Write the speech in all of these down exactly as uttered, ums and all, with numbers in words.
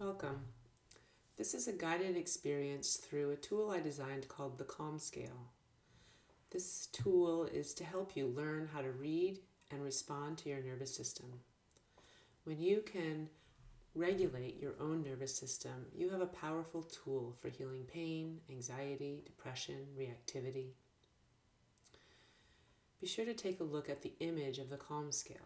Welcome. This is a guided experience through a tool I designed called the Calm Scale. This tool is to help you learn how to read and respond to your nervous system. When you can regulate your own nervous system, you have a powerful tool for healing pain, anxiety, depression, reactivity. Be sure to take a look at the image of the Calm Scale.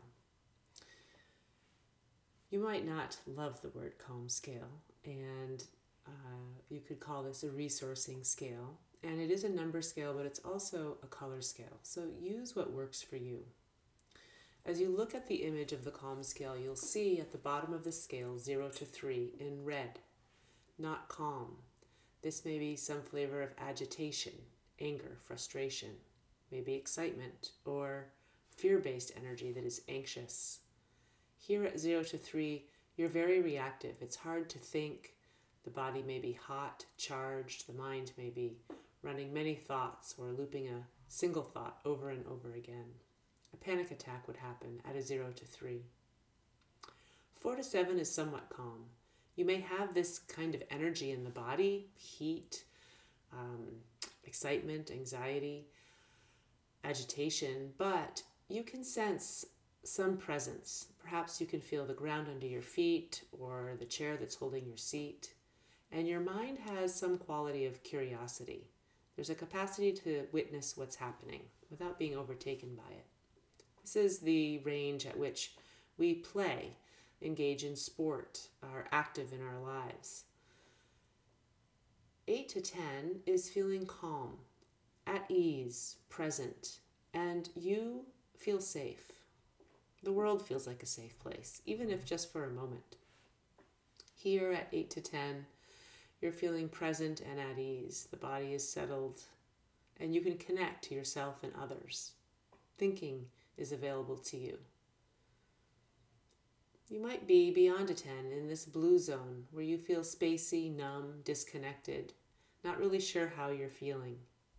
You might not love the word Calm Scale, and uh, you could call this a resourcing scale. And it is a number scale, but it's also a color scale. So use what works for you. As you look at the image of the Calm Scale, you'll see at the bottom of the scale zero to three in red, not calm. This may be some flavor of agitation, anger, frustration, maybe excitement, or fear-based energy that is anxious. Here at zero to three, you're very reactive. It's hard to think. The body may be hot, charged. The mind may be running many thoughts or looping a single thought over and over again. A panic attack would happen at a zero to three. Four to seven is somewhat calm. You may have this kind of energy in the body, heat, um, excitement, anxiety, agitation, but you can sense some presence. Perhaps you can feel the ground under your feet or the chair that's holding your seat. And your mind has some quality of curiosity. There's a capacity to witness what's happening without being overtaken by it. This is the range at which we play, engage in sport, are active in our lives. eight to ten is feeling calm, at ease, present, and you feel safe. The world feels like a safe place, even if just for a moment. Here at eight to ten, you're feeling present and at ease. The body is settled, and you can connect to yourself and others. Thinking is available to you. You might be beyond a ten in this blue zone where you feel spacey, numb, disconnected, not really sure how you're feeling.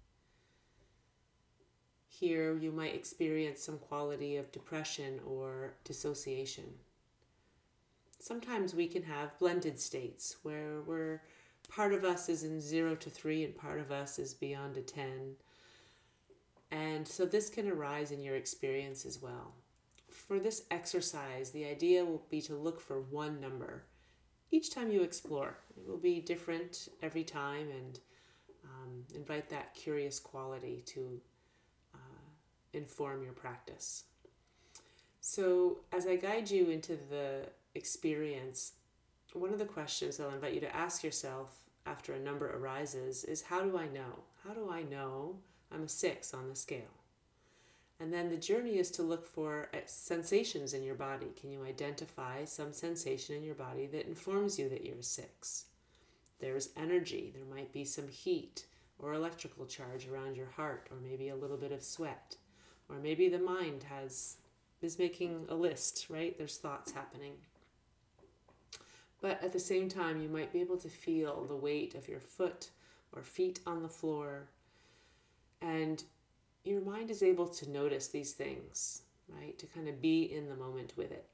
Here you might experience some quality of depression or dissociation. Sometimes we can have blended states where we're, part of us is in zero to three and part of us is beyond a ten. And so this can arise in your experience as well. For this exercise, the idea will be to look for one number each time you explore. It will be different every time, and um, invite that curious quality to inform your practice. So as I guide you into the experience, one of the questions I'll invite you to ask yourself after a number arises is, how do I know? How do I know I'm a six on the scale? And then the journey is to look for sensations in your body. Can you identify some sensation in your body that informs you that you're a six? There's energy. There might be some heat or electrical charge around your heart, or maybe a little bit of sweat. Or maybe the mind has is making a list, right? There's thoughts happening. But at the same time, you might be able to feel the weight of your foot or feet on the floor. And your mind is able to notice these things, right? To kind of be in the moment with it.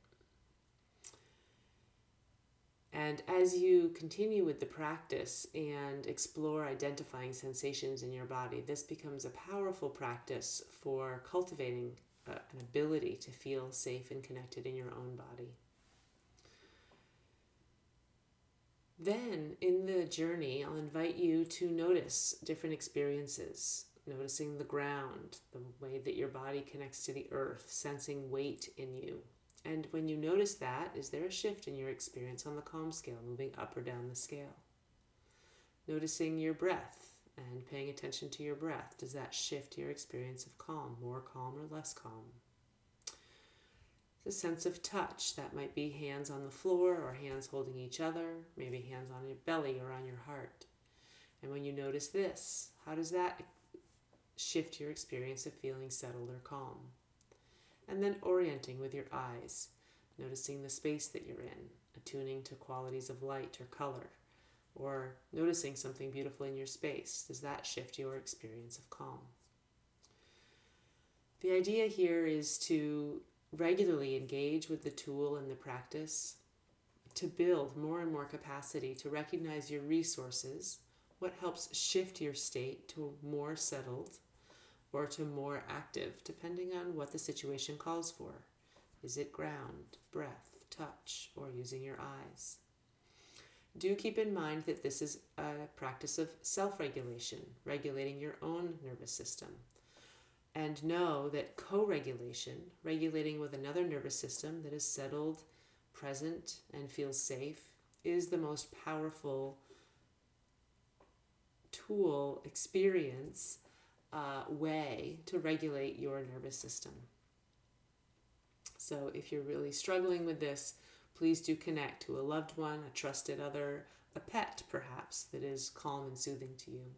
And as you continue with the practice and explore identifying sensations in your body, this becomes a powerful practice for cultivating uh, an ability to feel safe and connected in your own body. Then, in the journey, I'll invite you to notice different experiences, noticing the ground, the way that your body connects to the earth, sensing weight in you. And when you notice that, is there a shift in your experience on the Calm Scale, moving up or down the scale? Noticing your breath and paying attention to your breath. Does that shift your experience of calm, more calm or less calm? The sense of touch, that might be hands on the floor or hands holding each other, maybe hands on your belly or on your heart. And when you notice this, how does that shift your experience of feeling settled or calm? And then orienting with your eyes, noticing the space that you're in, attuning to qualities of light or color, or noticing something beautiful in your space. Does that shift your experience of calm? The idea here is to regularly engage with the tool and the practice to build more and more capacity to recognize your resources, what helps shift your state to more settled or to more active, depending on what the situation calls for. Is it ground, breath, touch, or using your eyes? Do keep in mind that this is a practice of self-regulation, regulating your own nervous system. And know that co-regulation, regulating with another nervous system that is settled, present, and feels safe, is the most powerful tool, experience, uh, way to regulate your nervous system. So if you're really struggling with this, please do connect to a loved one, a trusted other, a pet perhaps, that is calm and soothing to you.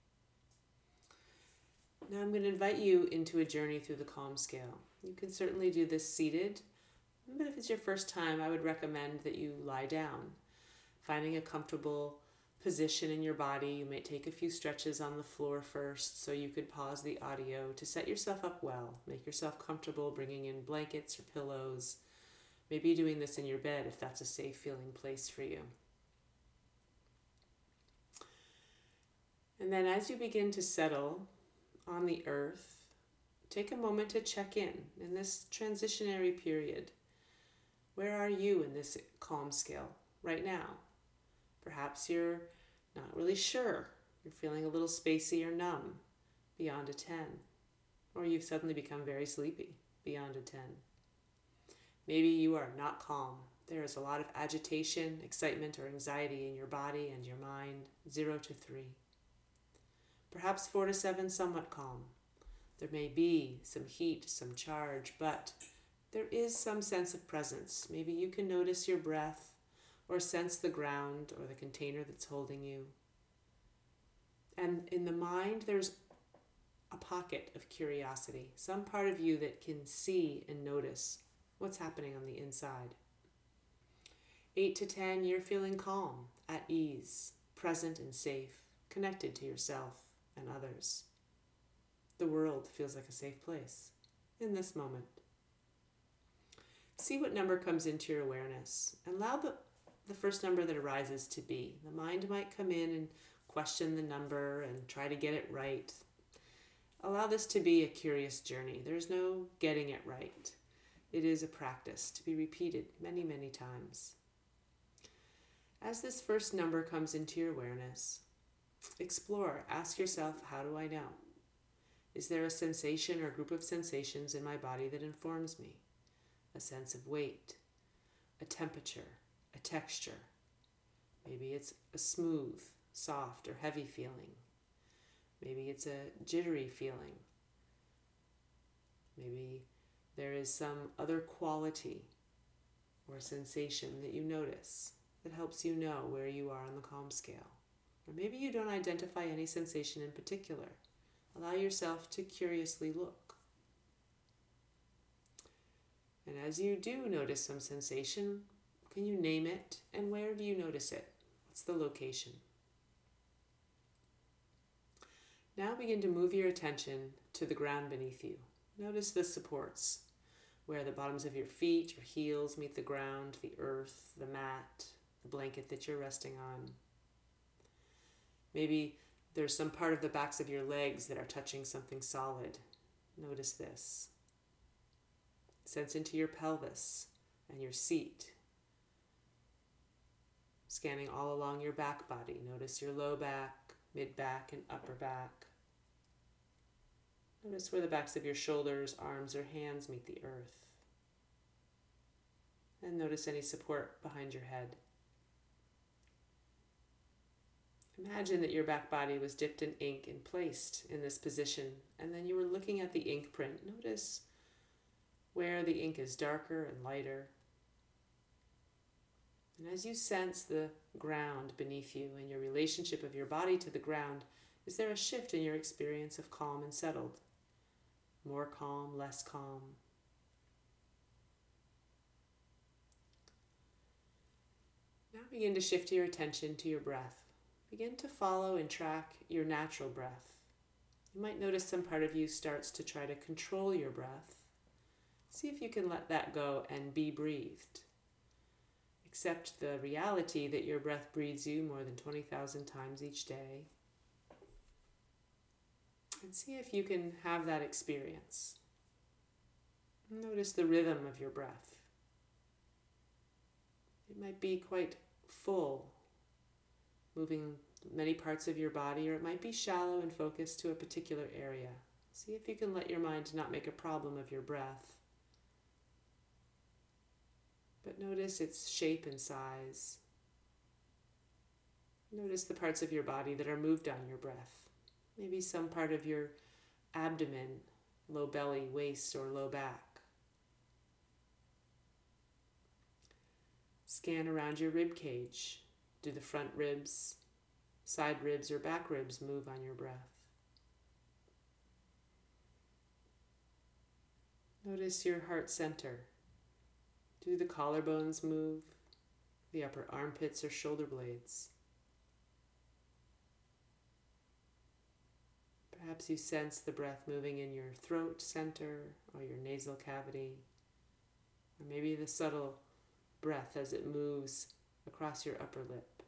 Now I'm going to invite you into a journey through the Calm Scale. You can certainly do this seated, but if it's your first time, I would recommend that you lie down, finding a comfortable position in your body. You might take a few stretches on the floor first, so you could pause the audio to set yourself up well. Make yourself comfortable, bringing in blankets or pillows. Maybe doing this in your bed if that's a safe feeling place for you. And then as you begin to settle on the earth, take a moment to check in in this transitionary period. Where are you in this calm scale right now? Perhaps you're not really sure. You're feeling a little spacey or numb beyond a ten. Or you've suddenly become very sleepy beyond a ten. Maybe you are not calm. There is a lot of agitation, excitement, or anxiety in your body and your mind, zero to three. Perhaps four to seven, somewhat calm. There may be some heat, some charge, but there is some sense of presence. Maybe you can notice your breath or sense the ground or the container that's holding you. And in the mind, there's a pocket of curiosity, some part of you that can see and notice what's happening on the inside. Eight to ten, you're feeling calm, at ease, present and safe, connected to yourself and others. The world feels like a safe place in this moment. See what number comes into your awareness and allow the, the first number that arises to be. The mind might come in and question the number and try to get it right. Allow this to be a curious journey. There's no getting it right. It is a practice to be repeated many, many times. As this first number comes into your awareness, explore, ask yourself, how do I know? Is there a sensation or group of sensations in my body that informs me? A sense of weight, a temperature, a texture. Maybe it's a smooth, soft, or heavy feeling. Maybe it's a jittery feeling. Maybe there is some other quality or sensation that you notice that helps you know where you are on the calm scale. Or maybe you don't identify any sensation in particular. Allow yourself to curiously look. And as you do notice some sensation, can you name it, and where do you notice it? What's the location? Now begin to move your attention to the ground beneath you. Notice the supports, where the bottoms of your feet, your heels meet the ground, the earth, the mat, the blanket that you're resting on. Maybe there's some part of the backs of your legs that are touching something solid. Notice this. Sense into your pelvis and your seat. Scanning all along your back body. Notice your low back, mid back, and upper back. Notice where the backs of your shoulders, arms, or hands meet the earth. And notice any support behind your head. Imagine that your back body was dipped in ink and placed in this position, and then you were looking at the ink print. Notice where the ink is darker and lighter. And as you sense the ground beneath you and your relationship of your body to the ground, is there a shift in your experience of calm and settled? More calm, less calm? Now begin to shift your attention to your breath. Begin to follow and track your natural breath. You might notice some part of you starts to try to control your breath. See if you can let that go and be breathed. Accept the reality that your breath breathes you more than twenty thousand times each day. And see if you can have that experience. Notice the rhythm of your breath. It might be quite full, moving many parts of your body, or it might be shallow and focused to a particular area. See if you can let your mind not make a problem of your breath, but notice its shape and size. Notice the parts of your body that are moved on your breath. Maybe some part of your abdomen, low belly, waist, or low back. Scan around your rib cage. Do the front ribs, side ribs, or back ribs move on your breath? Notice your heart center. Do the collarbones move? The upper armpits or shoulder blades? Perhaps you sense the breath moving in your throat center or your nasal cavity, or maybe the subtle breath as it moves across your upper lip.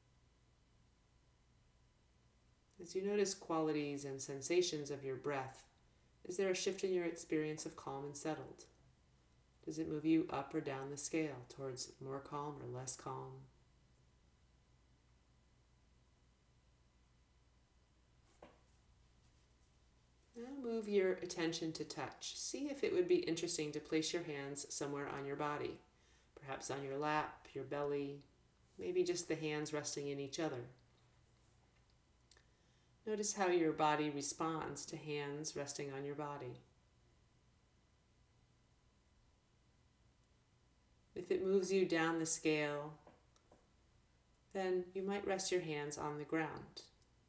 As you notice qualities and sensations of your breath, is there a shift in your experience of calm and settled? Does it move you up or down the scale towards more calm or less calm? Now move your attention to touch. See if it would be interesting to place your hands somewhere on your body, perhaps on your lap, your belly, maybe just the hands resting in each other. Notice how your body responds to hands resting on your body. If it moves you down the scale, then you might rest your hands on the ground.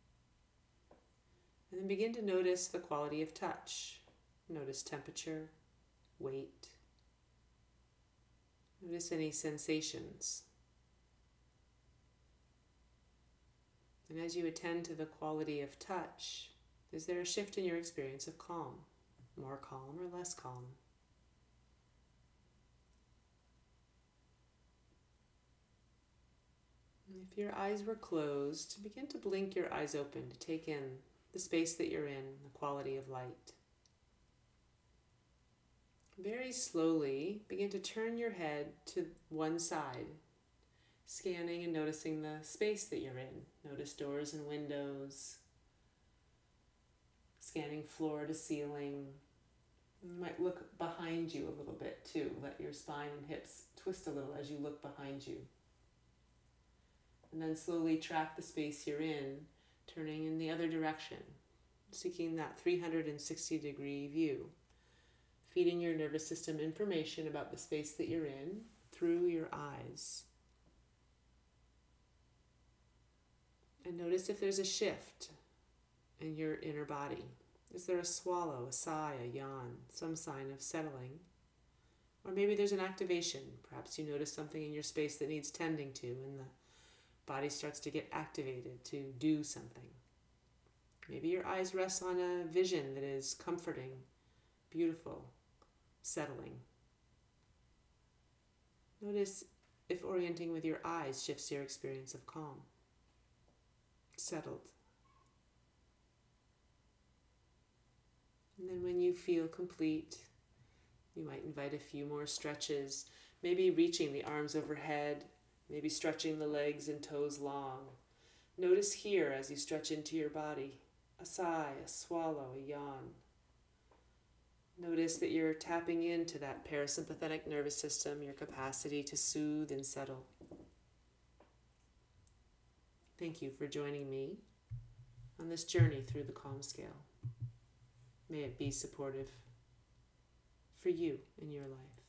And then begin to notice the quality of touch. Notice temperature, weight. Notice any sensations. And as you attend to the quality of touch, is there a shift in your experience of calm? More calm or less calm? And if your eyes were closed, begin to blink your eyes open to take in the space that you're in, the quality of light. Very slowly, begin to turn your head to one side, scanning and noticing the space that you're in. Notice doors and windows, scanning floor to ceiling. You might look behind you a little bit too. Let your spine and hips twist a little as you look behind you. And then slowly track the space you're in, turning in the other direction, seeking that three hundred sixty degree view, feeding your nervous system information about the space that you're in through your eyes. And notice if there's a shift in your inner body. Is there a swallow, a sigh, a yawn, some sign of settling? Or maybe there's an activation. Perhaps you notice something in your space that needs tending to, and the body starts to get activated to do something. Maybe your eyes rest on a vision that is comforting, beautiful, settling. Notice if orienting with your eyes shifts your experience of calm, settled. And then when you feel complete, you might invite a few more stretches, maybe reaching the arms overhead, maybe stretching the legs and toes long. Notice here as you stretch into your body, a sigh, a swallow, a yawn. Notice that you're tapping into that parasympathetic nervous system, your capacity to soothe and settle. Thank you for joining me on this journey through the Calm Scale. May it be supportive for you in your life.